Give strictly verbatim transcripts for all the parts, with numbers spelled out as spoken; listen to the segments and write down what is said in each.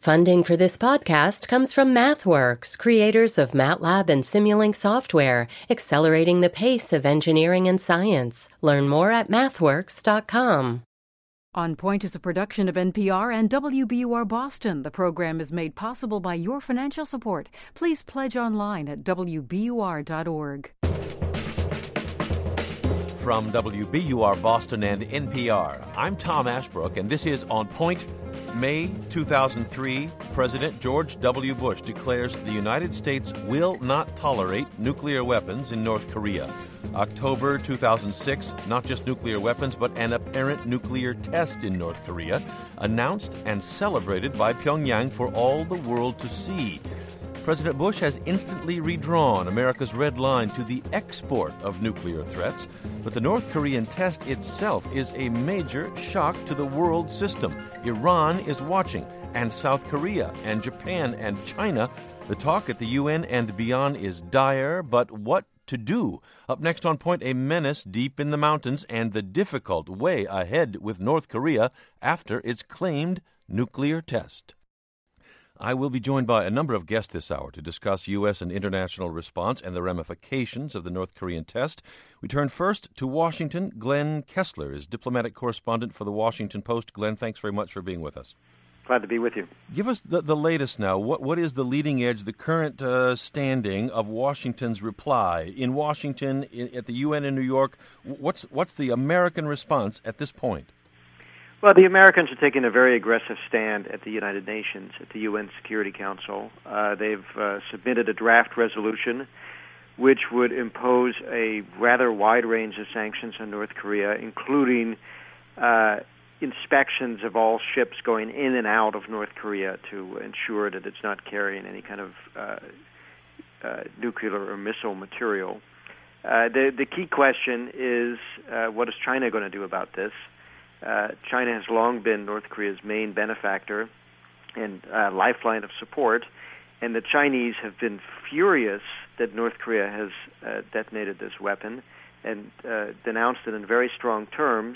Funding for this podcast comes from MathWorks, creators of MATLAB and Simulink software, accelerating the pace of engineering and science. Learn more at mathworks dot com. On Point is a production of N P R and W B U R Boston. The program is made possible by your financial support. Please pledge online at W B U R dot org. From W B U R Boston and N P R, I'm Tom Ashbrook, and this is On Point. May two thousand three, President George W. Bush declares the United States will not tolerate nuclear weapons in North Korea. October two thousand six, not just nuclear weapons, but an apparent nuclear test in North Korea, announced and celebrated by Pyongyang for all the world to see. President Bush has instantly redrawn America's red line to the export of nuclear threats, but the North Korean test itself is a major shock to the world system. Iran is watching, and South Korea, and Japan, and China. The talk at the U N and beyond is dire, but what to do? Up next on Point, a menace deep in the mountains and the difficult way ahead with North Korea after its claimed nuclear test. I will be joined by a number of guests this hour to discuss U S and international response and the ramifications of the North Korean test. We turn first to Washington. Glenn Kessler is diplomatic correspondent for the Washington Post. Glenn, thanks very much for being with us. Glad to be with you. Give us the, the latest now. What What is the leading edge, the current uh, standing of Washington's reply? In Washington, in, at the U N in New York, what's what's the American response at this point? Well, the Americans are taking a very aggressive stand at the United Nations, at the U N Security Council. Uh, they've uh, submitted a draft resolution which would impose a rather wide range of sanctions on North Korea, including uh, inspections of all ships going in and out of North Korea to ensure that it's not carrying any kind of uh, uh, nuclear or missile material. Uh, the, the key question is, uh, what is China going to do about this? Uh, China has long been North Korea's main benefactor and uh, lifeline of support, and the Chinese have been furious that North Korea has uh, detonated this weapon and uh, denounced it in very strong terms,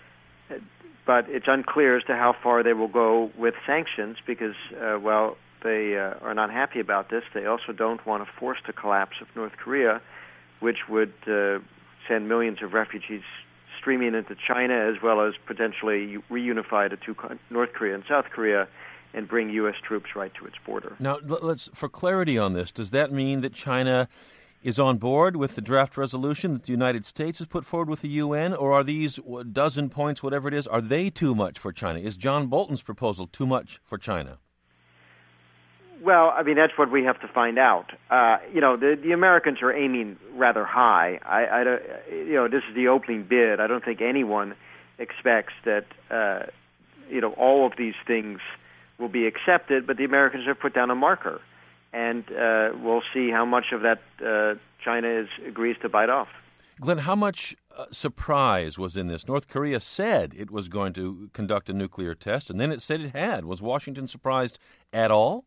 but it's unclear as to how far they will go with sanctions because, uh, well, they uh, are not happy about this. They also don't want to force the collapse of North Korea, which would uh, send millions of refugees streaming into China, as well as potentially reunify the two, North Korea and South Korea, and bring U S troops right to its border. Now, let's for clarity on this, does that mean that China is on board with the draft resolution that the United States has put forward with the U N, or are these dozen points, whatever it is, are they too much for China? Is John Bolton's proposal too much for China? Well, I mean, that's what we have to find out. Uh, you know, the, the Americans are aiming rather high. I, I don't, you know, this is the opening bid. I don't think anyone expects that, uh, you know, all of these things will be accepted, but the Americans have put down a marker. And uh, we'll see how much of that uh, China is, agrees to bite off. Glenn, how much uh, surprise was in this? North Korea said it was going to conduct a nuclear test, and then it said it had. Was Washington surprised at all?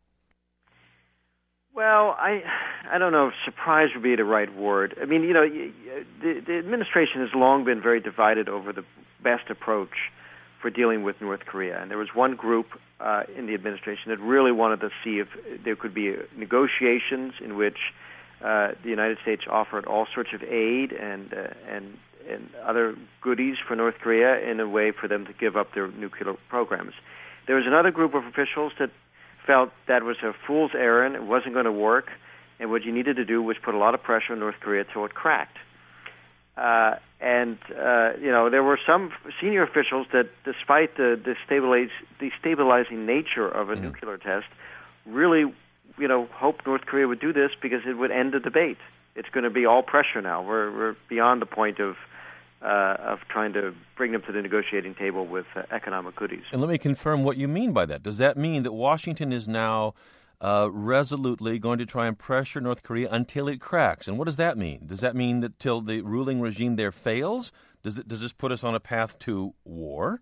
Well, I I don't know if surprise would be the right word. I mean, you know, the, the administration has long been very divided over the best approach for dealing with North Korea. And there was one group uh, in the administration that really wanted to see if there could be negotiations in which uh, the United States offered all sorts of aid and uh, and and other goodies for North Korea in a way for them to give up their nuclear programs. There was another group of officials that felt that was a fool's errand, it wasn't going to work, and what you needed to do was put a lot of pressure on North Korea till it cracked. Uh, and, uh, you know, there were some senior officials that, despite the destabilize, destabilizing nature of a mm. nuclear test, really, you know, hoped North Korea would do this because it would end the debate. It's going to be all pressure now. We're, we're beyond the point of Uh, of trying to bring them to the negotiating table with uh, economic goodies. And let me confirm what you mean by that. Does that mean that Washington is now uh, resolutely going to try and pressure North Korea until it cracks? And what does that mean? Does that mean that till the ruling regime there fails? Does it, does this put us on a path to war?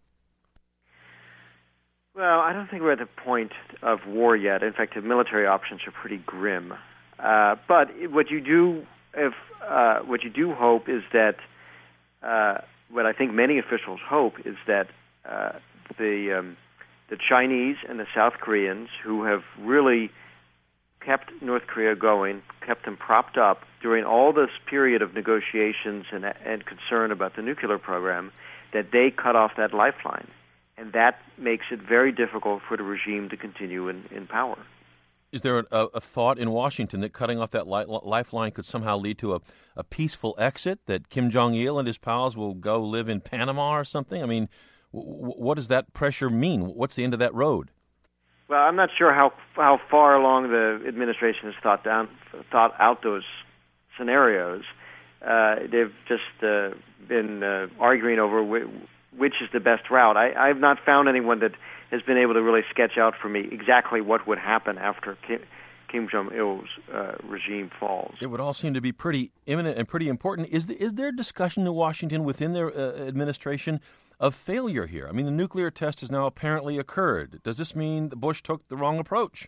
Well, I don't think we're at the point of war yet. In fact, the military options are pretty grim. Uh, but what you do, if uh, what you do hope is that uh, what I think many officials hope is that uh, the um, the Chinese and the South Koreans, who have really kept North Korea going, kept them propped up during all this period of negotiations and, and concern about the nuclear program, that they cut off that lifeline. And that makes it very difficult for the regime to continue in, in power. Is there a, a thought in Washington that cutting off that li- lifeline could somehow lead to a, a peaceful exit, that Kim Jong-il and his pals will go live in Panama or something? I mean, w- what does that pressure mean? What's the end of that road? Well, I'm not sure how how far along the administration has thought down thought out those scenarios. Uh, they've just uh, been uh, arguing over wh- which is the best route. I, I've not found anyone that has been able to really sketch out for me exactly what would happen after Kim, Kim Jong-il's uh, regime falls. It would all seem to be pretty imminent and pretty important. Is, the, is there discussion in Washington within their uh, administration of failure here? I mean, the nuclear test has now apparently occurred. Does this mean that Bush took the wrong approach?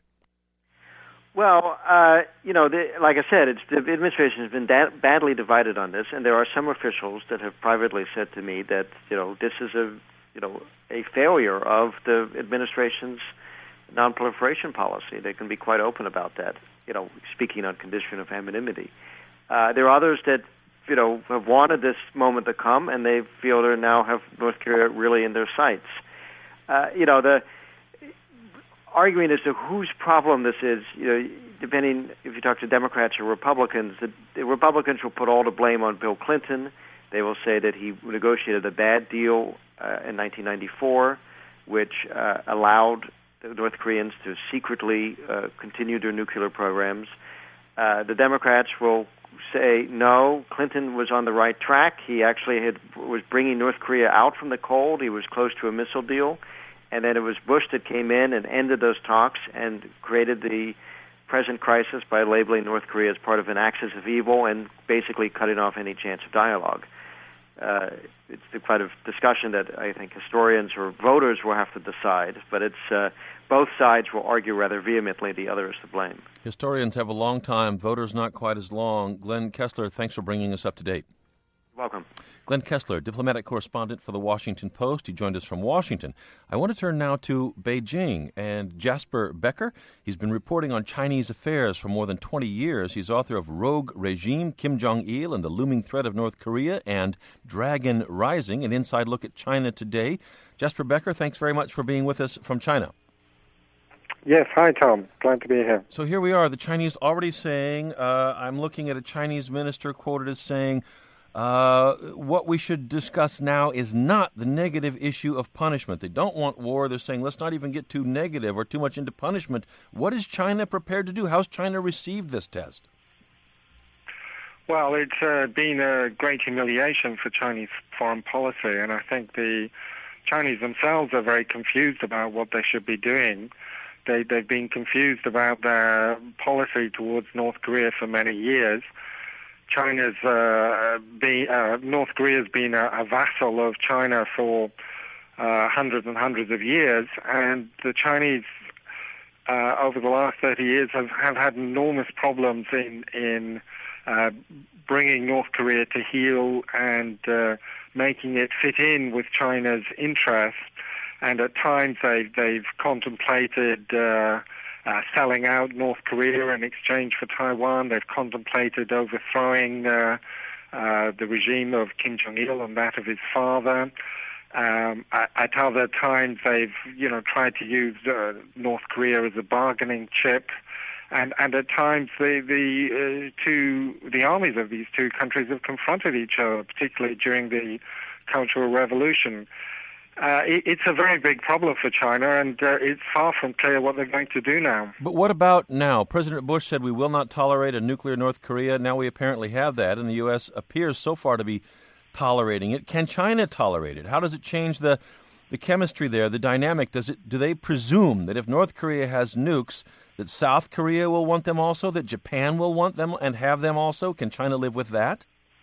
Well, uh, you know, the, like I said, it's, the administration has been da- badly divided on this, and there are some officials that have privately said to me that, you know, this is a, you know, a failure of the administration's nonproliferation policy. They can be quite open about that, you know, speaking on condition of anonymity. Uh, there are others that, you know, have wanted this moment to come, and they feel they now have North Korea really in their sights. Uh, you know, the arguing as to whose problem this is, you know, depending if you talk to Democrats or Republicans, the, the Republicans will put all the blame on Bill Clinton. They will say that he negotiated a bad deal uh, in nineteen ninety-four, which uh, allowed the North Koreans to secretly uh, continue their nuclear programs. Uh, the Democrats will say, no, Clinton was on the right track. He actually had was bringing North Korea out from the cold. He was close to a missile deal. And then it was Bush that came in and ended those talks and created the present crisis by labeling North Korea as part of an axis of evil and basically cutting off any chance of dialogue. Uh, it's the kind of discussion that I think historians or voters will have to decide, but it's uh, both sides will argue rather vehemently the other is to blame. Historians have a long time, voters not quite as long. Glenn Kessler, thanks for bringing us up to date. Welcome. Glenn Kessler, diplomatic correspondent for The Washington Post. He joined us from Washington. I want to turn now to Beijing and Jasper Becker. He's been reporting on Chinese affairs for more than twenty years. He's author of Rogue Regime, Kim Jong-il and the Looming Threat of North Korea, and Dragon Rising, an inside look at China today. Jasper Becker, thanks very much for being with us from China. Yes, hi, Tom. Glad to be here. So here we are. The Chinese already saying, uh, I'm looking at a Chinese minister quoted as saying, Uh, what we should discuss now is not the negative issue of punishment. They don't want war. They're saying, let's not even get too negative or too much into punishment. What is China prepared to do? How's China received this test? Well, it's uh, been a great humiliation for Chinese foreign policy, and I think the Chinese themselves are very confused about what they should be doing. They, they've been confused about their policy towards North Korea for many years. China's uh, be, uh, North Korea's been a, a vassal of China for uh, hundreds and hundreds of years, and the Chinese uh, over the last thirty years have, have had enormous problems in in uh, bringing North Korea to heel and uh, making it fit in with China's interests. And at times they've they've contemplated Uh, Uh, selling out North Korea in exchange for Taiwan. They've contemplated overthrowing uh, uh, the regime of Kim Jong-il and that of his father. Um, at, at other times, they've you know tried to use uh, North Korea as a bargaining chip, and and at times the the uh, two the armies of these two countries have confronted each other, particularly during the Cultural Revolution. Uh, it, it's a very big problem for China, and uh, it's far from clear what they're going to do now. But what about now? President Bush said we will not tolerate a nuclear North Korea. Now we apparently have that, and the U S appears so far to be tolerating it. Can China tolerate it? How does it change the, the chemistry there, the dynamic? Does it? Do they presume that if North Korea has nukes, that South Korea will want them also, that Japan will want them and have them also? Can China live with that?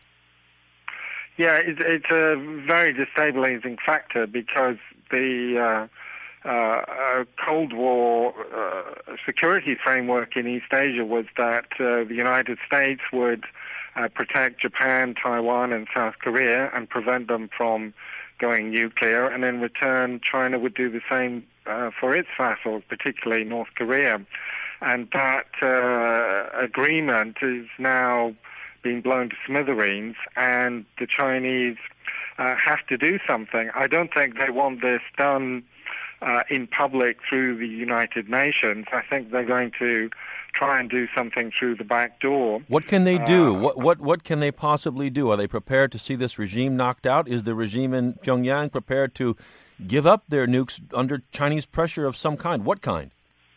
Yeah, it's, it's a very destabilizing factor because the uh, uh, Cold War uh, security framework in East Asia was that uh, the United States would uh, protect Japan, Taiwan, and South Korea and prevent them from going nuclear, and in return, China would do the same uh, for its vassals, particularly North Korea. And that uh, agreement is now being blown to smithereens, and the Chinese uh, have to do something. I don't think they want this done uh, in public through the United Nations. I think they're going to try and do something through the back door. What can they do? Uh, what what what can they possibly do? Are they prepared to see this regime knocked out? Is the regime in Pyongyang prepared to give up their nukes under Chinese pressure of some kind? What kind?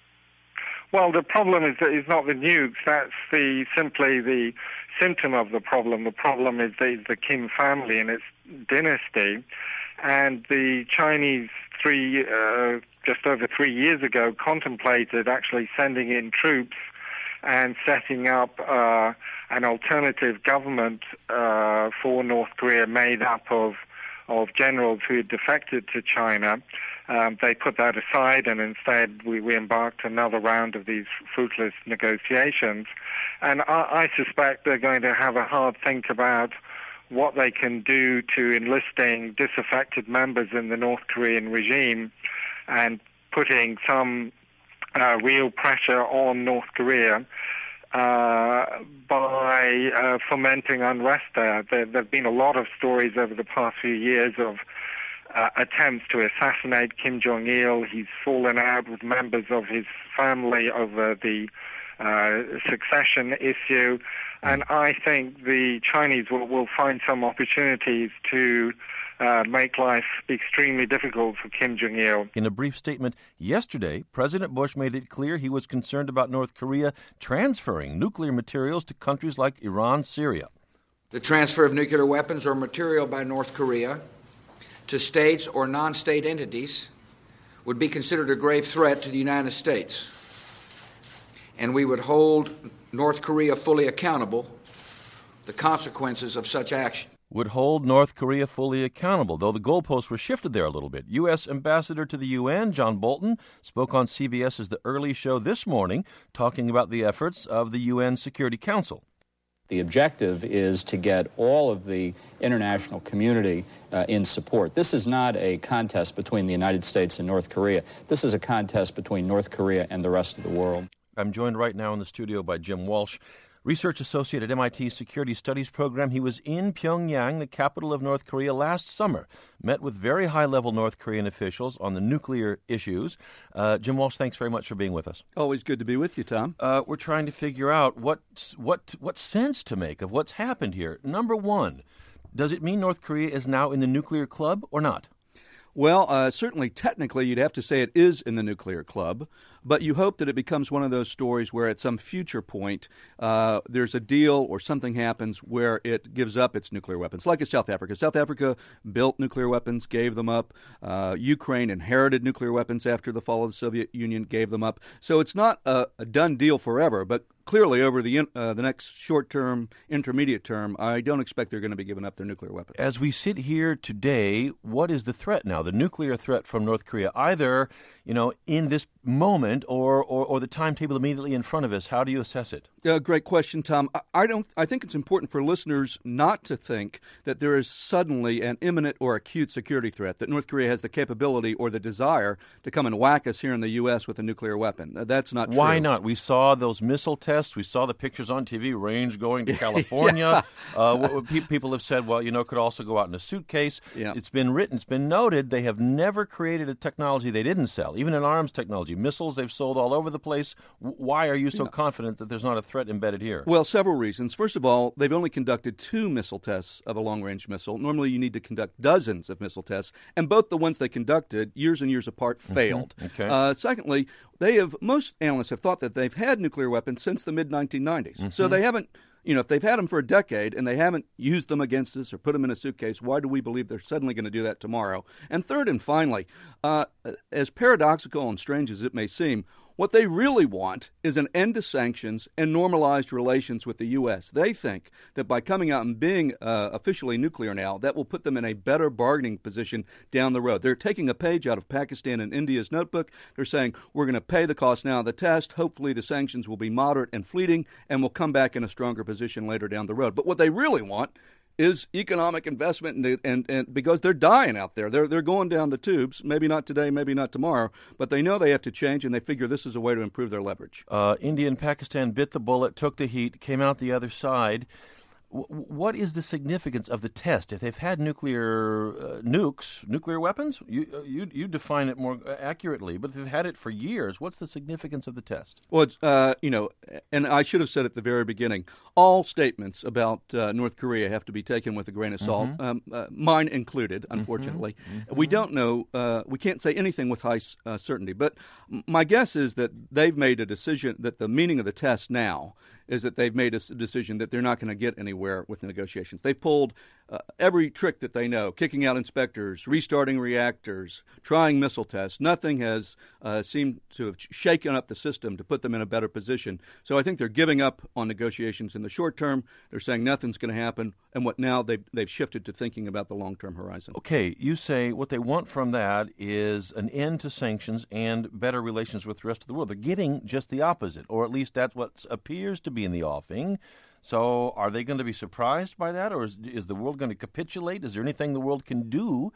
Well, the problem is is not the nukes. That's the simply the symptom of the problem. The problem is the, the Kim family and its dynasty. And the Chinese three, uh, just over three years ago, contemplated actually sending in troops and setting up uh, an alternative government uh, for North Korea made up of of generals who had defected to China. Um, they put that aside, and instead we, we embarked another round of these fruitless negotiations. And I, I suspect they're going to have a hard think about what they can do to enlisting disaffected members in the North Korean regime and putting some uh, real pressure on North Korea uh, by uh, fomenting unrest there. there. There have been a lot of stories over the past few years of uh, attempts to assassinate Kim Jong-il. He's fallen out with members of his family over the uh, succession issue. And I think the Chinese will, will find some opportunities to uh, make life extremely difficult for Kim Jong-il. In a brief statement yesterday, President Bush made it clear he was concerned about North Korea transferring nuclear materials to countries like Iran, Syria. The transfer of nuclear weapons or material by North Korea to states or non-state entities would be considered a grave threat to the United States, and we would hold North Korea fully accountable the consequences of such action. Would hold North Korea fully accountable, though the goalposts were shifted there a little bit. U S. Ambassador to the U N, John Bolton, spoke on C B S's The Early Show this morning, talking about the efforts of the U N Security Council. The objective is to get all of the international community uh, in support. This is not a contest between the United States and North Korea. This is a contest between North Korea and the rest of the world. I'm joined right now in the studio by Jim Walsh, research associate at M I T's Security Studies program. He was in Pyongyang, the capital of North Korea, last summer, met with very high-level North Korean officials on the nuclear issues. Uh, Jim Walsh, thanks very much for being with us. Always good to be with you, Tom. Uh, we're trying to figure out what, what, what sense to make of what's happened here. Number one, does it mean North Korea is now in the nuclear club or not? Well, uh, certainly technically you'd have to say it is in the nuclear club, but you hope that it becomes one of those stories where at some future point uh, there's a deal or something happens where it gives up its nuclear weapons, like in South Africa. South Africa built nuclear weapons, gave them up. Uh, Ukraine inherited nuclear weapons after the fall of the Soviet Union, gave them up. So it's not a, a done deal forever, but clearly over the uh, the next short-term, intermediate term, I don't expect they're going to be giving up their nuclear weapons. As we sit here today, what is the threat now? The nuclear threat from North Korea, either, you know, in this moment or, or, or the timetable immediately in front of us. How do you assess it? Uh, great question, Tom. I, I don't. I think it's important for listeners not to think that there is suddenly an imminent or acute security threat, that North Korea has the capability or the desire to come and whack us here in the U S with a nuclear weapon. That's not true. Why not? We saw those missile tests. We saw the pictures on T V, range going to California. yeah. uh, what, what pe- people have said, well, you know, it could also go out in a suitcase. Yeah. It's been written, it's been noted, they have never created a technology they didn't sell, even an arms technology. Missiles they've sold all over the place. W- why are you so yeah. confident that there's not a threat embedded here? Well, several reasons. First of all, they've only conducted two missile tests of a long-range missile. Normally you need to conduct dozens of missile tests, and both the ones they conducted, years and years apart, failed. Mm-hmm. Okay. Uh, secondly, they have most analysts have thought that they've had nuclear weapons since the mid nineteen nineties. Mm-hmm. So they haven't, you know, if they've had them for a decade and they haven't used them against us or put them in a suitcase, why do we believe they're suddenly going to do that tomorrow? And third and finally, uh, as paradoxical and strange as it may seem, what they really want is an end to sanctions and normalized relations with the U S. They think that by coming out and being uh, officially nuclear now, that will put them in a better bargaining position down the road. They're taking a page out of Pakistan and India's notebook. They're saying, we're going to pay the cost now of the test. Hopefully the sanctions will be moderate and fleeting, and we'll come back in a stronger position later down the road. But what they really want is economic investment, and, and, and because they're dying out there. They're, they're going down the tubes, maybe not today, maybe not tomorrow, but they know they have to change, and they figure this is a way to improve their leverage. Uh, India and Pakistan bit the bullet, took the heat, came out the other side. What is the significance of the test? If they've had nuclear uh, nukes, nuclear weapons, you, you you define it more accurately, but if they've had it for years, what's the significance of the test? Well, it's, uh, you know, and I should have said at the very beginning, all statements about uh, North Korea have to be taken with a grain of salt, mm-hmm. um, uh, mine included, unfortunately. Mm-hmm. We don't know, uh, we can't say anything with high uh, certainty, but my guess is that they've made a decision, that the meaning of the test now is that they've made a decision that they're not going to get anywhere with the negotiations. They've pulled uh, every trick that they know, kicking out inspectors, restarting reactors, trying missile tests. Nothing has uh, seemed to have shaken up the system to put them in a better position. So I think they're giving up on negotiations in the short term. They're saying nothing's going to happen. And what now they've, they've shifted to thinking about the long-term horizon. Okay, you say what they want from that is an end to sanctions and better relations with the rest of the world. They're getting just the opposite, or at least that's what appears to be in the offing. So are they going to be surprised by that, or is, is the world going to capitulate? Is there anything the world can do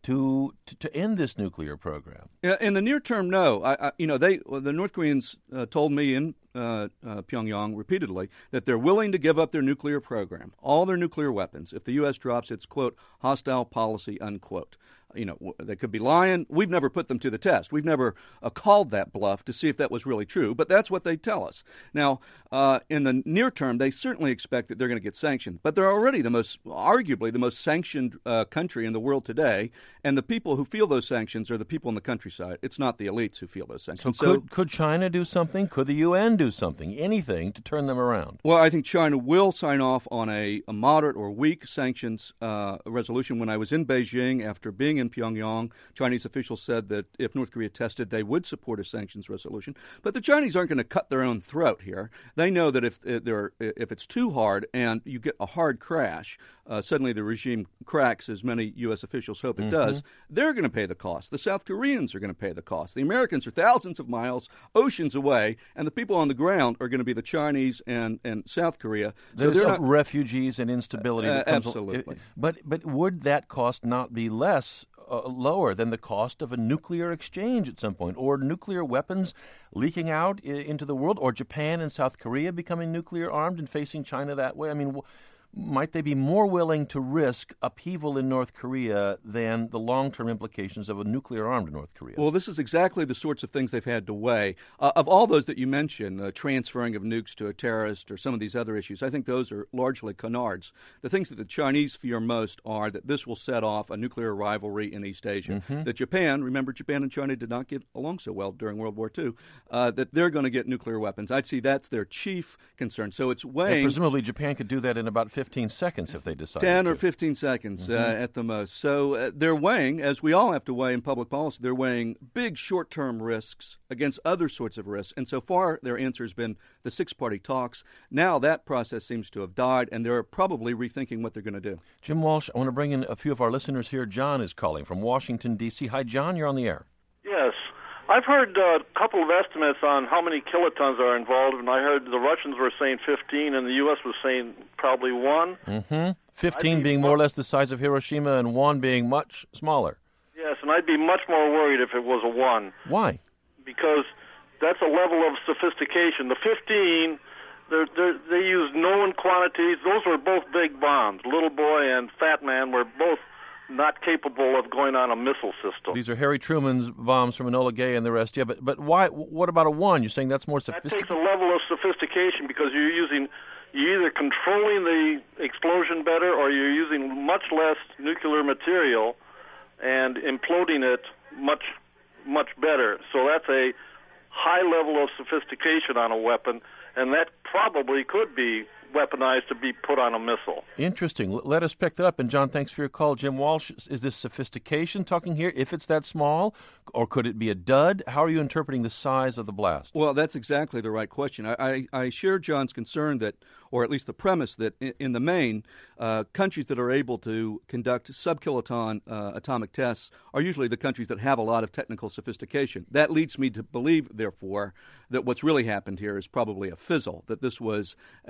to to, to end this nuclear program? Yeah, in the near term, no. I, I, you know, they well, the North Koreans uh, told me in uh, uh, Pyongyang repeatedly that they're willing to give up their nuclear program, all their nuclear weapons, if the U S drops its, quote, hostile policy, unquote. You know, they could be lying. We've never put them to the test. We've never uh, called that bluff to see if that was really true, but that's what they tell us. Now, uh, in the near term, they certainly expect that they're going to get sanctioned, but they're already the most, arguably, the most sanctioned uh, country in the world today, and the people who feel those sanctions are the people in the countryside. It's not the elites who feel those sanctions. So, so could, could China do something? Could the U N do something? Anything to turn them around? Well, I think China will sign off on a, a moderate or weak sanctions uh, resolution. When I was in Beijing after being in Pyongyang, Chinese officials said that if North Korea tested, they would support a sanctions resolution. But the Chinese aren't going to cut their own throat here. They know that if they're, if it's too hard and you get a hard crash, uh, suddenly the regime cracks, as many U S officials hope it mm-hmm. does, they're going to pay the cost. The South Koreans are going to pay the cost. The Americans are thousands of miles, oceans away, and the people on the ground are going to be the Chinese and, and South Korea. There's so not, refugees and instability. Uh, that comes absolutely. Al- but, but would that cost not be less Uh, lower than the cost of a nuclear exchange at some point, or nuclear weapons leaking out I- into the world, or Japan and South Korea becoming nuclear armed and facing China that way? I mean, w- might they be more willing to risk upheaval in North Korea than the long-term implications of a nuclear-armed North Korea? Well, this is exactly the sorts of things they've had to weigh. Uh, of all those that you mentioned, uh, transferring of nukes to a terrorist or some of these other issues, I think those are largely canards. The things that the Chinese fear most are that this will set off a nuclear rivalry in East Asia. Mm-hmm. That Japan, remember Japan and China did not get along so well during World War Two, uh, that they're going to get nuclear weapons. I'd say that's their chief concern. So it's weighing... And presumably Japan could do that in about fifteen seconds if they decide ten to. or fifteen seconds mm-hmm. uh, at the most. So uh, they're weighing, as we all have to weigh in public policy, they're weighing big short-term risks against other sorts of risks. And so far, their answer has been the six-party talks. Now that process seems to have died, and they're probably rethinking what they're going to do. Jim Walsh, I want to bring in a few of our listeners here. John is calling from Washington, D C Hi, John, you're on the air. Yes. I've heard uh, a couple of estimates on how many kilotons are involved, and I heard the Russians were saying fifteen, and the U S was saying probably one. Mm-hmm. fifteen be being more or less the size of Hiroshima, and one being much smaller. Yes, and I'd be much more worried if it was a one. Why? Because that's a level of sophistication. The fifteen, they're, they're, they use known quantities. Those were both big bombs. Little Boy and Fat Man were both not capable of going on a missile system. These are Harry Truman's bombs from Enola Gay and the rest. Yeah, but but why? What about a one? You're saying that's more sophisticated? That takes a level of sophistication because you're using, you're either controlling the explosion better or you're using much less nuclear material and imploding it much, much better. So that's a high level of sophistication on a weapon, and that probably could be weaponized to be put on a missile. Interesting. L- let us pick that up. And, John, thanks for your call. Jim Walsh, is this sophistication talking here, if it's that small? Or could it be a dud? How are you interpreting the size of the blast? Well, that's exactly the right question. I, I, I share John's concern that, or at least the premise that in, in the main, uh, countries that are able to conduct sub-kiloton uh, atomic tests are usually the countries that have a lot of technical sophistication. That leads me to believe, therefore, that what's really happened here is probably a fizzle, that this was a uh,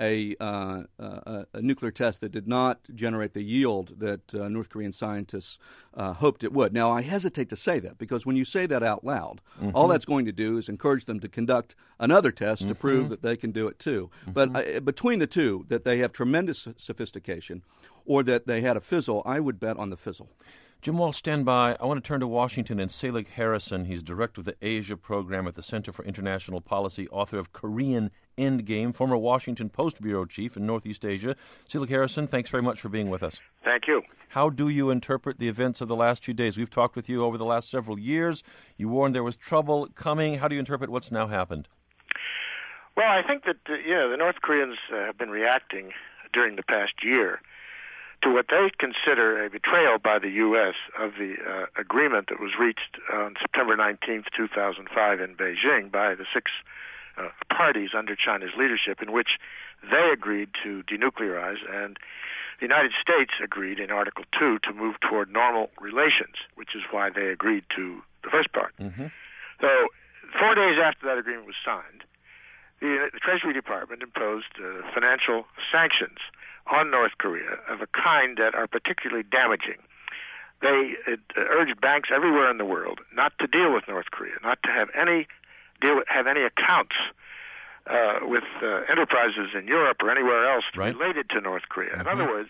uh, uh, a nuclear test that did not generate the yield that uh, North Korean scientists uh, hoped it would. Now, I hesitate to say that because when you say that out loud, mm-hmm. all that's going to do is encourage them to conduct another test mm-hmm. to prove that they can do it too. Mm-hmm. But uh, between the two, that they have tremendous sophistication or that they had a fizzle, I would bet on the fizzle. Jim Walsh, stand by. I want to turn to Washington and Selig Harrison. He's director of the Asia program at the Center for International Policy, author of Korean Endgame, former Washington Post bureau chief in Northeast Asia. Selig Harrison, thanks very much for being with us. Thank you. How do you interpret the events of the last few days? We've talked with you over the last several years. You warned there was trouble coming. How do you interpret what's now happened? Well, I think that uh, you know the North Koreans uh, have been reacting during the past year to what they consider a betrayal by the U S of the uh, agreement that was reached on September nineteenth, two thousand five in Beijing by the six uh, parties under China's leadership, in which they agreed to denuclearize, and the United States agreed in Article two to move toward normal relations, which is why they agreed to the first part. Mm-hmm. So four days after that agreement was signed, the, the Treasury Department imposed uh, financial sanctions on North Korea of a kind that are particularly damaging. They it, uh, urged banks everywhere in the world not to deal with North Korea, not to have any deal with, have any accounts uh, with uh, enterprises in Europe or anywhere else right. related to North Korea. Mm-hmm. In other words,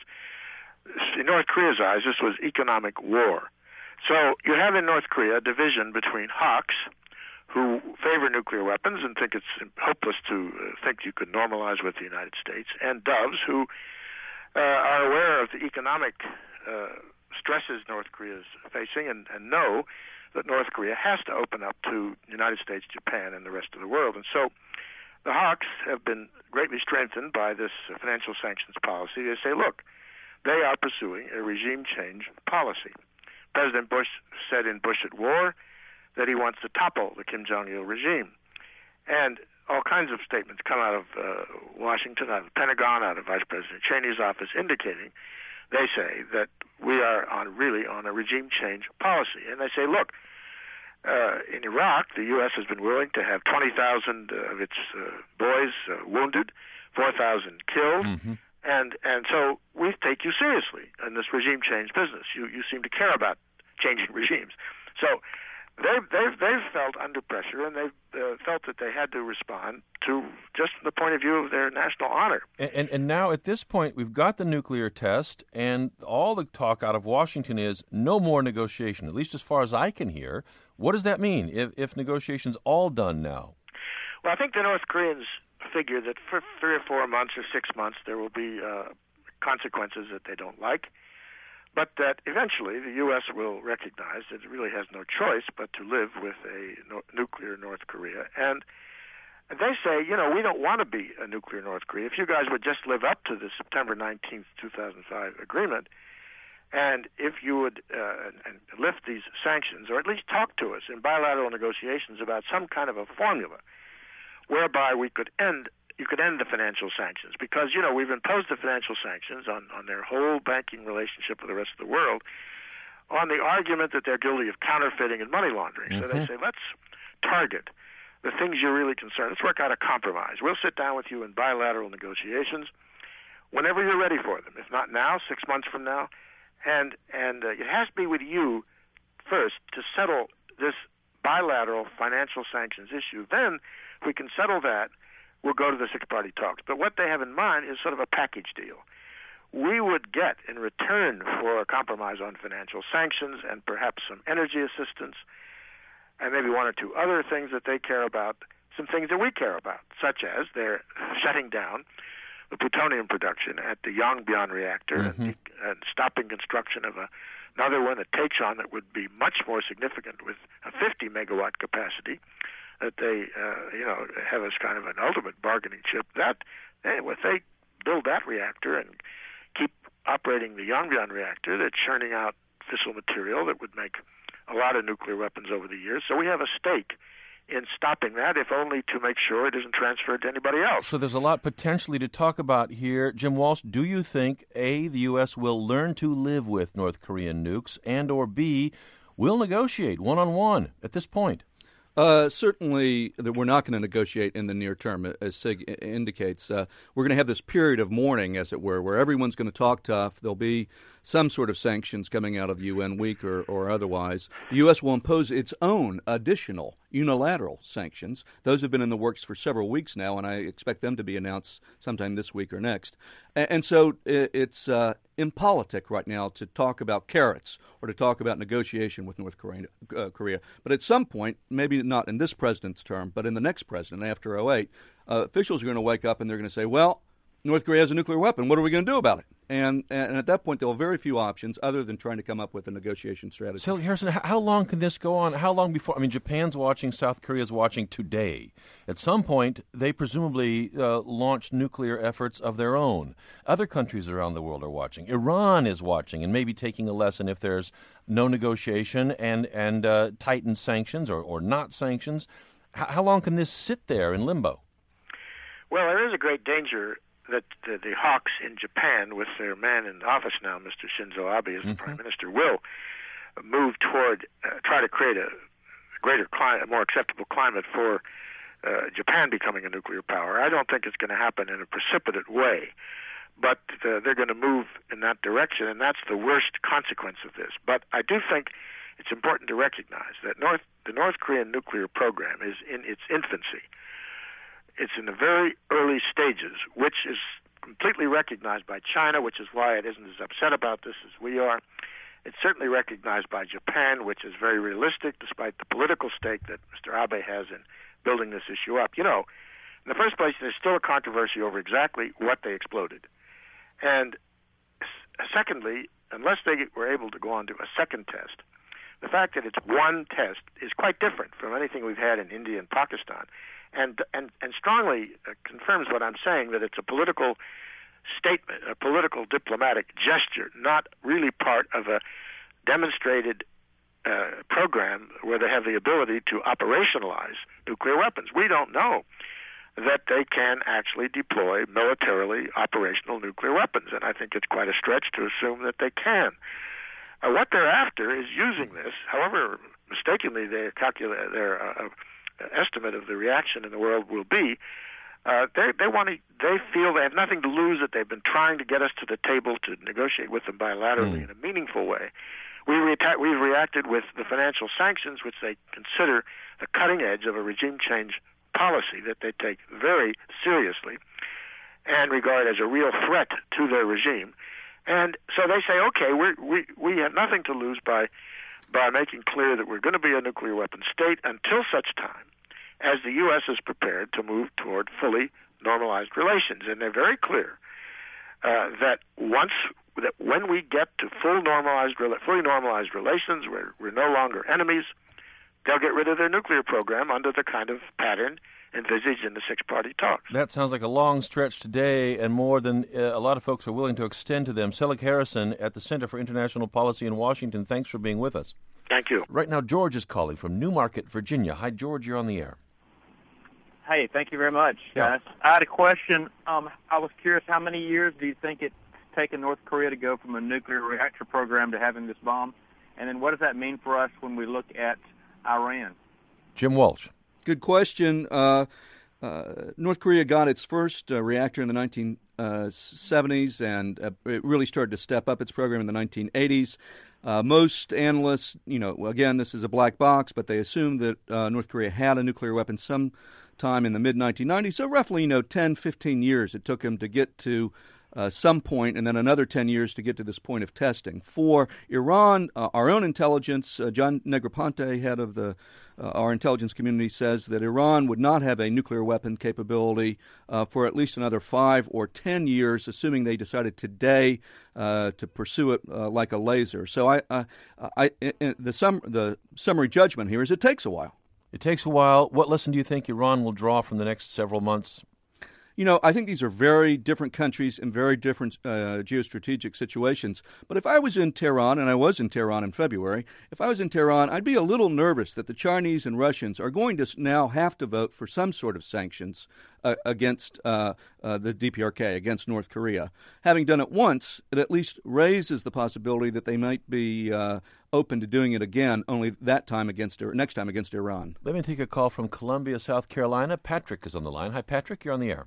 in North Korea's eyes, this was economic war. So you have in North Korea a division between hawks, who favor nuclear weapons and think it's hopeless to uh, think you could normalize with the United States, and doves, who uh, are aware of the economic uh, stresses North Korea is facing and, and know that North Korea has to open up to the United States, Japan, and the rest of the world. And so the hawks have been greatly strengthened by this uh, financial sanctions policy. They say, look, they are pursuing a regime change policy. President Bush said in Bush at War that he wants to topple the Kim Jong-il regime. And all kinds of statements come out of uh, Washington, out of the Pentagon, out of Vice President Cheney's office, indicating, they say, that we are on really on a regime change policy. And they say, look, uh, in Iraq, the U S has been willing to have twenty thousand of its uh, boys uh, wounded, four thousand killed, mm-hmm. and and so we take you seriously in this regime change business. You you seem to care about changing regimes. So They've, they've, they've felt under pressure, and they've uh, felt that they had to respond to just from the point of view of their national honor. And, and, and now at this point, we've got the nuclear test, and all the talk out of Washington is no more negotiation, at least as far as I can hear. What does that mean if, if negotiation's all done now? Well, I think the North Koreans figure that for three or four months or six months there will be uh, consequences that they don't like, but that eventually the U S will recognize that it really has no choice but to live with a no- nuclear North Korea. And they say, you know, we don't want to be a nuclear North Korea. If you guys would just live up to the September nineteenth, two thousand five agreement, and if you would uh, and lift these sanctions, or at least talk to us in bilateral negotiations about some kind of a formula whereby we could end you could end the financial sanctions, because, you know, we've imposed the financial sanctions on, on their whole banking relationship with the rest of the world on the argument that they're guilty of counterfeiting and money laundering. Mm-hmm. So they say, let's target the things you're really concerned. Let's work out a compromise. We'll sit down with you in bilateral negotiations whenever you're ready for them. If not now, six months from now. And, and uh, it has to be with you first to settle this bilateral financial sanctions issue. Then, if we can settle that, we'll go to the six-party talks. But what they have in mind is sort of a package deal. We would get, in return for a compromise on financial sanctions and perhaps some energy assistance and maybe one or two other things that they care about, some things that we care about, such as they're shutting down the plutonium production at the Yongbyon reactor mm-hmm. and, and stopping construction of a, another one at Taechon that would be much more significant with a fifty megawatt capacity, that they, uh, you know, have as kind of an ultimate bargaining chip. That, if they build that reactor and keep operating the Yongbyon reactor, they're churning out fissile material that would make a lot of nuclear weapons over the years. So we have a stake in stopping that, if only to make sure it isn't transferred to anybody else. So there's a lot potentially to talk about here. Jim Walsh, do you think, A, the U S will learn to live with North Korean nukes, and or B, will negotiate one-on-one at this point? Uh, certainly, that we're not going to negotiate in the near term, as Sig indicates. Uh, we're going to have this period of mourning, as it were, where everyone's going to talk tough. There'll be some sort of sanctions coming out of the U N week or, or otherwise. The U S will impose its own additional unilateral sanctions. Those have been in the works for several weeks now, and I expect them to be announced sometime this week or next. And, and so it, it's uh, impolitic right now to talk about carrots or to talk about negotiation with North Korea. Uh, Korea. But at some point, maybe not in this president's term, but in the next president after oh eight, uh, officials are going to wake up and they're going to say, well, North Korea has a nuclear weapon. What are we going to do about it? And and at that point, there will be very few options other than trying to come up with a negotiation strategy. So, Harrison, how long can this go on? How long before? I mean, Japan's watching, South Korea's watching today. At some point, they presumably uh, launch nuclear efforts of their own. Other countries around the world are watching. Iran is watching and maybe taking a lesson if there's no negotiation and, and uh, tightened sanctions or, or not sanctions. H- how long can this sit there in limbo? Well, there is a great danger that uh, the hawks in Japan, with their man in office now, Mister Shinzo Abe as the mm-hmm. prime minister, will move toward, uh, try to create a greater climate, a more acceptable climate for uh, Japan becoming a nuclear power. I don't think it's going to happen in a precipitate way, but uh, they're going to move in that direction, and that's the worst consequence of this. But I do think it's important to recognize that North, the North Korean nuclear program is in its infancy. It's in the very early stages, which is completely recognized by China, which is why it isn't as upset about this as we are. It's certainly recognized by Japan, which is very realistic, despite the political stake that Mister Abe has in building this issue up. You know, in the first place, there's still a controversy over exactly what they exploded. And secondly, unless they were able to go on to a second test, the fact that it's one test is quite different from anything we've had in India and Pakistan. And, and and strongly uh, confirms what I'm saying, that it's a political statement, a political diplomatic gesture, not really part of a demonstrated uh, program where they have the ability to operationalize nuclear weapons. We don't know that they can actually deploy militarily operational nuclear weapons, and I think it's quite a stretch to assume that they can. Uh, what they're after is using this, however mistakenly they calculate their uh, estimate of the reaction in the world will be. Uh, they they want to. They feel they have nothing to lose. That they've been trying to get us to the table to negotiate with them bilaterally mm. in a meaningful way. We re- we've reacted with the financial sanctions, which they consider the cutting edge of a regime change policy that they take very seriously and regard as a real threat to their regime. And so they say, okay, we're, we we have nothing to lose by. by making clear that we're going to be a nuclear weapon state until such time as the U S is prepared to move toward fully normalized relations. And they're very clear uh, that once, that when we get to full normalized, fully normalized relations, where we're no longer enemies, they'll get rid of their nuclear program under the kind of pattern envisaged in the six-party talks. That sounds like a long stretch today, and more than uh, a lot of folks are willing to extend to them. Selig Harrison at the Center for International Policy in Washington, thanks for being with us. Thank you. Right now, George is calling from Newmarket, Virginia. Hi, George, you're on the air. Hey, thank you very much, yeah. guys. I had a question. Um, I was curious, how many years do you think it's taken North Korea to go from a nuclear reactor program to having this bomb? And then what does that mean for us when we look at Iran? Jim Walsh. Good question. Uh, uh, North Korea got its first uh, reactor in the nineteen seventies, and uh, it really started to step up its program in the nineteen eighties. Uh, most analysts, you know, again, this is a black box, but they assume that uh, North Korea had a nuclear weapon sometime in the mid nineteen nineties. So roughly, you know, ten, fifteen years it took them to get to Uh, some point, and then another ten years to get to this point of testing. For Iran, uh, our own intelligence, uh, John Negroponte, head of the uh, our intelligence community, says that Iran would not have a nuclear weapon capability uh, for at least another five or ten years, assuming they decided today uh, to pursue it uh, like a laser. So I, uh, I, I the sum, the summary judgment here is it takes a while. It takes a while. What lesson do you think Iran will draw from the next several months? You know, I think these are very different countries in very different uh, geostrategic situations. But if I was in Tehran, and I was in Tehran in February, if I was in Tehran, I'd be a little nervous that the Chinese and Russians are going to now have to vote for some sort of sanctions uh, against uh, uh, the D P R K, against North Korea. Having done it once, it at least raises the possibility that they might be uh, open to doing it again, only that time against next time against Iran. Let me take a call from Columbia, South Carolina. Patrick is on the line. Hi, Patrick. You're on the air.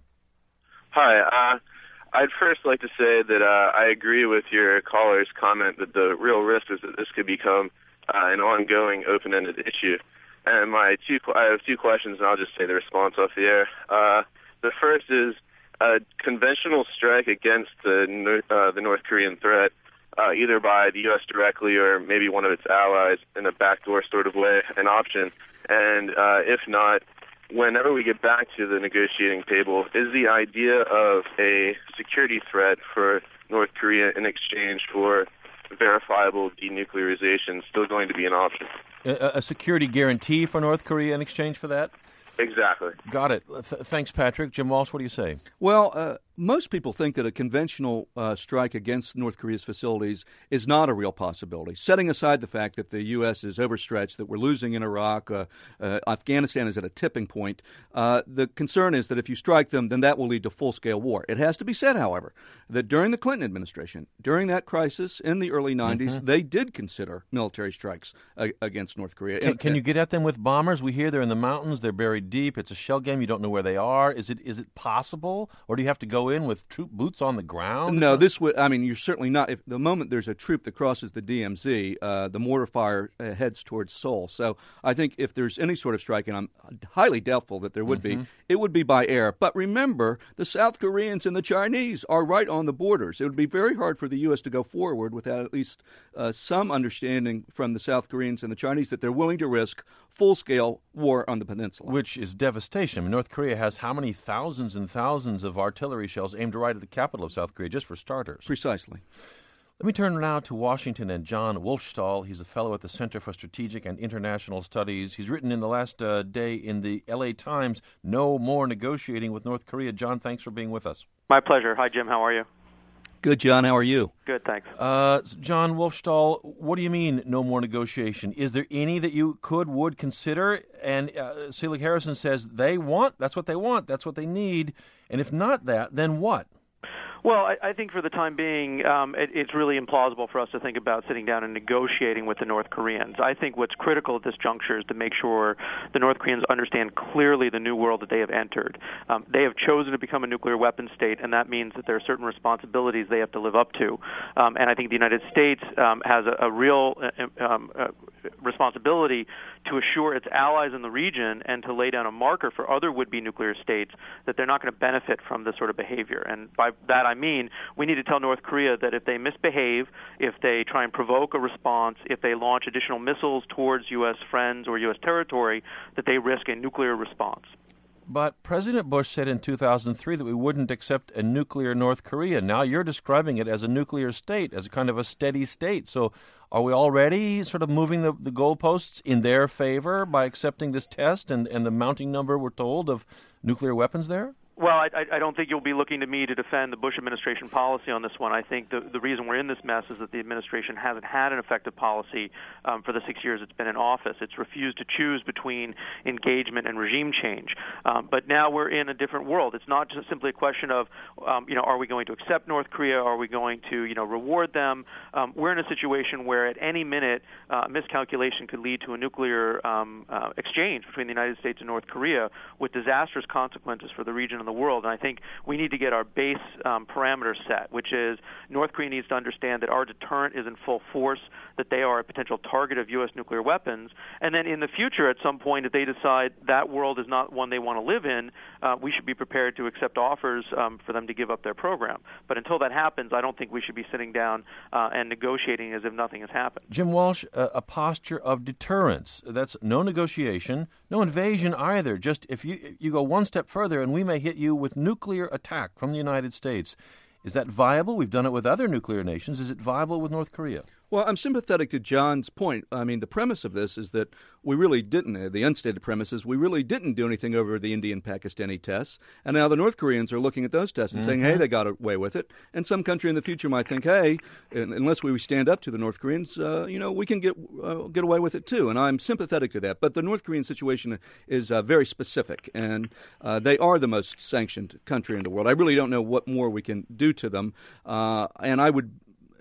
Hi. Uh, I'd first like to say that uh, I agree with your caller's comment that the real risk is that this could become uh, an ongoing, open-ended issue. And my two, I have two questions, and I'll just say the response off the air. Uh, the first is a conventional strike against the uh, the North Korean threat, uh, either by the U S directly or maybe one of its allies in a backdoor sort of way, an option. And uh, if not, whenever we get back to the negotiating table, is the idea of a security threat for North Korea in exchange for verifiable denuclearization still going to be an option? A, a security guarantee for North Korea in exchange for that? Exactly. Got it. Th- thanks, Patrick. Jim Walsh, what do you say? Well, uh, most people think that a conventional uh, strike against North Korea's facilities is not a real possibility, setting aside the fact that the U S is overstretched, that we're losing in Iraq, uh, uh, Afghanistan is at a tipping point. Uh, the concern is that if you strike them, then that will lead to full-scale war. It has to be said, however, that during the Clinton administration, during that crisis in the early nineties, mm-hmm. they did consider military strikes uh, against North Korea. Can, can you get at them with bombers? We hear they're in the mountains, they're buried deep, it's a shell game, you don't know where they are. Is it is it possible, or do you have to go in with troop boots on the ground? No, this would, I mean, you're certainly not. If the moment there's a troop that crosses the D M Z, uh, the mortar fire uh, heads towards Seoul. So I think if there's any sort of strike, and I'm highly doubtful that there would mm-hmm. be, it would be by air. But remember, the South Koreans and the Chinese are right on the borders. It would be very hard for the U S to go forward without at least uh, some understanding from the South Koreans and the Chinese that they're willing to risk full-scale war on the peninsula. Which is devastation. I mean, North Korea has how many thousands and thousands of artillery shells aimed right at the capital of South Korea, just for starters. Precisely. Let me turn now to Washington and John Wolfstall. He's a fellow at the Center for Strategic and International Studies. He's written in the last uh, day in the L A Times, "No more negotiating with North Korea." John, thanks for being with us. My pleasure. Hi, Jim. How are you? Good, John. How are you? Good, thanks. Uh, John Wolfstall, what do you mean, no more negotiation? Is there any that you could, would consider? And uh, Selig Harrison says they want, that's what they want, that's what they need. And if not that, then what? Well, I, I think for the time being, um, it, it's really implausible for us to think about sitting down and negotiating with the North Koreans. I think what's critical at this juncture is to make sure the North Koreans understand clearly the new world that they have entered. Um, they have chosen to become a nuclear weapons state, and that means that there are certain responsibilities they have to live up to. Um, and I think the United States um, has a, a real uh, um, uh, responsibility to assure its allies in the region and to lay down a marker for other would-be nuclear states that they're not going to benefit from this sort of behavior. And by that I mean we need to tell North Korea that if they misbehave, if they try and provoke a response, if they launch additional missiles towards U S friends or U S territory, that they risk a nuclear response. But President Bush said in two thousand three that we wouldn't accept a nuclear North Korea. Now you're describing it as a nuclear state, as a kind of a steady state. So are we already sort of moving the, the goalposts in their favor by accepting this test and, and the mounting number, we're told, of nuclear weapons there? Well, I, I don't think you'll be looking to me to defend the Bush administration policy on this one. I think the, the reason we're in this mess is that the administration hasn't had an effective policy um, for the six years it's been in office. It's refused to choose between engagement and regime change. Um, but now we're in a different world. It's not just simply a question of, um, you know, are we going to accept North Korea? Are we going to, you know, reward them? Um, we're in a situation where at any minute uh, miscalculation could lead to a nuclear um, uh, exchange between the United States and North Korea with disastrous consequences for the region the world. And I think we need to get our base um, parameters set, which is North Korea needs to understand that our deterrent is in full force, that they are a potential target of U S nuclear weapons, and then in the future, at some point, if they decide that world is not one they want to live in, uh, we should be prepared to accept offers um, for them to give up their program. But until that happens, I don't think we should be sitting down uh, and negotiating as if nothing has happened. Jim Walsh, uh, a posture of deterrence. That's no negotiation, no invasion either. Just if you you go one step further and we may hit you with nuclear attack from the United States. Is that viable? We've done it with other nuclear nations. Is it viable with North Korea? Well, I'm sympathetic to John's point. I mean, the premise of this is that we really didn't, the unstated premise is we really didn't do anything over the Indian-Pakistani tests. And now the North Koreans are looking at those tests and mm-hmm. saying, hey, they got away with it. And some country in the future might think, hey, unless we stand up to the North Koreans, uh, you know, we can get uh, get away with it too. And I'm sympathetic to that. But the North Korean situation is uh, very specific, and uh, they are the most sanctioned country in the world. I really don't know what more we can do to them. Uh, and I would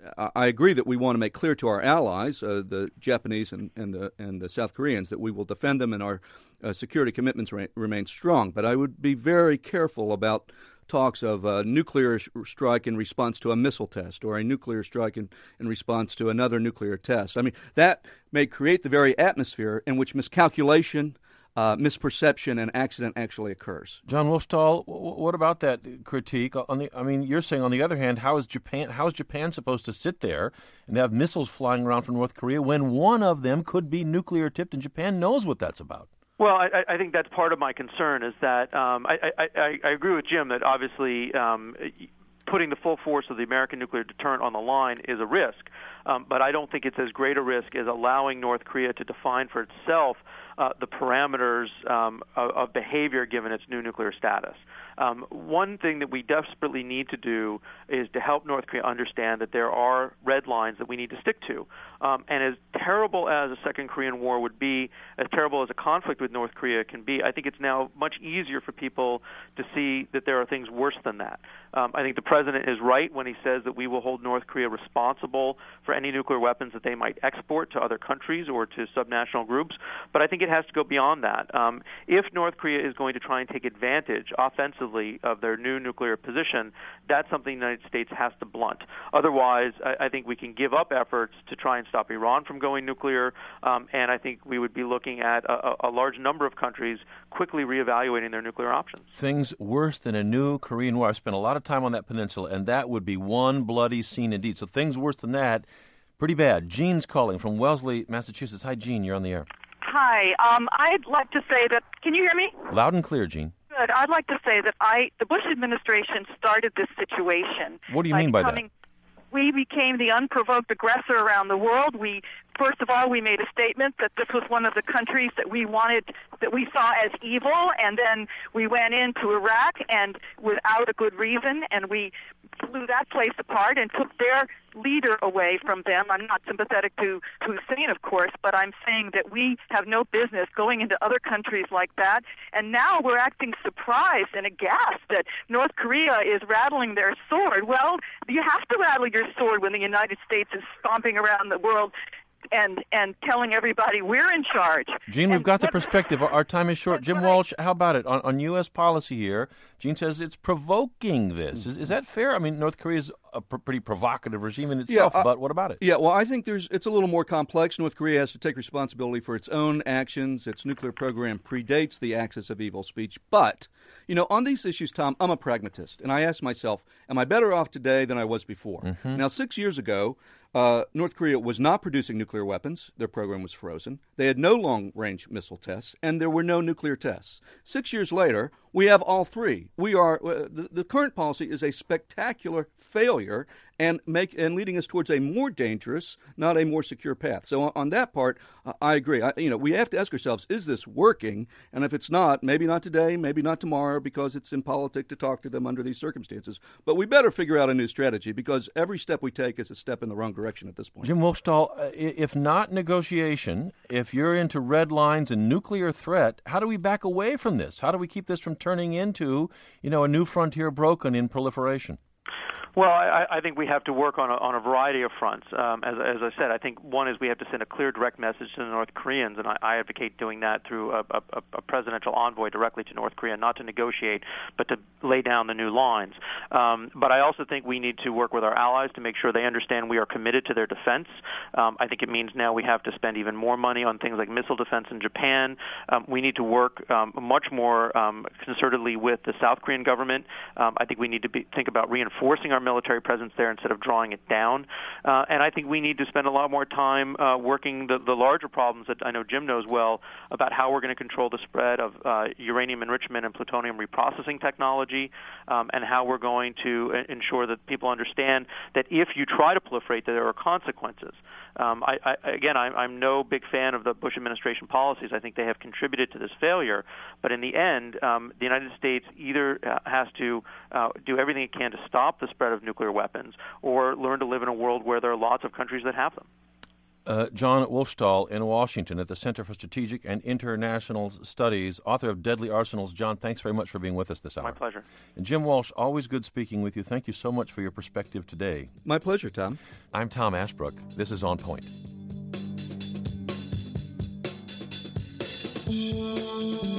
I agree that we want to make clear to our allies, uh, the Japanese and, and the and the South Koreans, that we will defend them and our uh, security commitments re- remain strong. But I would be very careful about talks of a nuclear strike in response to a missile test or a nuclear strike in, in response to another nuclear test. I mean, that may create the very atmosphere in which miscalculation, uh, misperception, and accident actually occurs. John Wolfstall, what about that critique? On the, I mean, you're saying, on the other hand, how is Japan? How is Japan supposed to sit there and have missiles flying around from North Korea when one of them could be nuclear tipped, and Japan knows what that's about? Well, I, I think that's part of my concern is that um, I, I, I agree with Jim that obviously um, putting the full force of the American nuclear deterrent on the line is a risk, um, but I don't think it's as great a risk as allowing North Korea to define for itself uh, the parameters um, of, of behavior given its new nuclear status. Um, one thing that we desperately need to do is to help North Korea understand that there are red lines that we need to stick to. Um, and as terrible as a Second Korean War would be, as terrible as a conflict with North Korea can be, I think it's now much easier for people to see that there are things worse than that. Um, I think the president is right when he says that we will hold North Korea responsible for any nuclear weapons that they might export to other countries or to subnational groups. But I think it has to go beyond that. Um, if North Korea is going to try and take advantage offensively of their new nuclear position, that's something the United States has to blunt. Otherwise, I, I think we can give up efforts to try and stop Iran from going nuclear, um, and I think we would be looking at a, a large number of countries quickly reevaluating their nuclear options. Things worse than a new Korean War. I've spent a lot of time on that peninsula, and that would be one bloody scene indeed. So things worse than that, pretty bad. Jean's calling from Wellesley, Massachusetts. Hi, Jean. You're on the air. Hi. Um, I'd like to say that, can you hear me? Loud and clear, Jean. Good. I'd like to say that I, the Bush administration started this situation. What do you mean by that? We became the unprovoked aggressor around the world. We, first of all, we made a statement that this was one of the countries that we wanted, that we saw as evil, and then we went into Iraq and without a good reason, and we blew that place apart and took their leader away from them. I'm not sympathetic to, to Hussein, of course, but I'm saying that we have no business going into other countries like that. And now we're acting surprised and aghast that North Korea is rattling their sword. Well, you have to rattle your sword when the United States is stomping around the world and and telling everybody we're in charge. Gene, we've got the perspective. Our time is short. Jim right. Walsh, how about it? On, on U S policy here, Gene says it's provoking this. Is, is that fair? I mean, North Korea is a pr- pretty provocative regime in itself, yeah, uh, but what about it? Yeah, well, I think there's it's a little more complex. North Korea has to take responsibility for its own actions. Its nuclear program predates the axis of evil speech. But, you know, on these issues, Tom, I'm a pragmatist. And I ask myself, am I better off today than I was before? Mm-hmm. Now, six years ago, Uh, North Korea was not producing nuclear weapons. Their program was frozen. They had no long-range missile tests, and there were no nuclear tests. Six years later, we have all three. We are uh, the, the current policy is a spectacular failure and make and leading us towards a more dangerous, not a more secure path. So on, on that part, uh, I agree. I, you know, we have to ask ourselves: is this working? And if it's not, maybe not today, maybe not tomorrow, because it's impolitic to talk to them under these circumstances. But we better figure out a new strategy, because every step we take is a step in the wrong direction at this point. Jim Wolfstall, uh, if not negotiation, if you're into red lines and nuclear threat, how do we back away from this? How do we keep this from turning into, you know, a new frontier broken in proliferation? Well, I, I think we have to work on a, on a variety of fronts. Um, as, as I said, I think one is we have to send a clear, direct message to the North Koreans, and I, I advocate doing that through a, a, a presidential envoy directly to North Korea, not to negotiate, but to lay down the new lines. Um, but I also think we need to work with our allies to make sure they understand we are committed to their defense. Um, I think it means now we have to spend even more money on things like missile defense in Japan. Um, we need to work um, much more um, concertedly with the South Korean government. Um, I think we need to be, think about reinforcing our military presence there instead of drawing it down. Uh, and I think we need to spend a lot more time uh, working the, the larger problems that I know Jim knows well about how we're going to control the spread of uh, uranium enrichment and plutonium reprocessing technology, um, and how we're going to ensure that people understand that if you try to proliferate, that there are consequences. Um, I, I, again, I'm, I'm no big fan of the Bush administration policies. I think they have contributed to this failure. But in the end, um, the United States either uh, has to uh, do everything it can to stop the spread of nuclear weapons, or learn to live in a world where there are lots of countries that have them. Uh, John Wolfstall in Washington at the Center for Strategic and International Studies, author of Deadly Arsenals. John, thanks very much for being with us this hour. My pleasure. And Jim Walsh, always good speaking with you. Thank you so much for your perspective today. My pleasure, Tom. I'm Tom Ashbrook. This is On Point.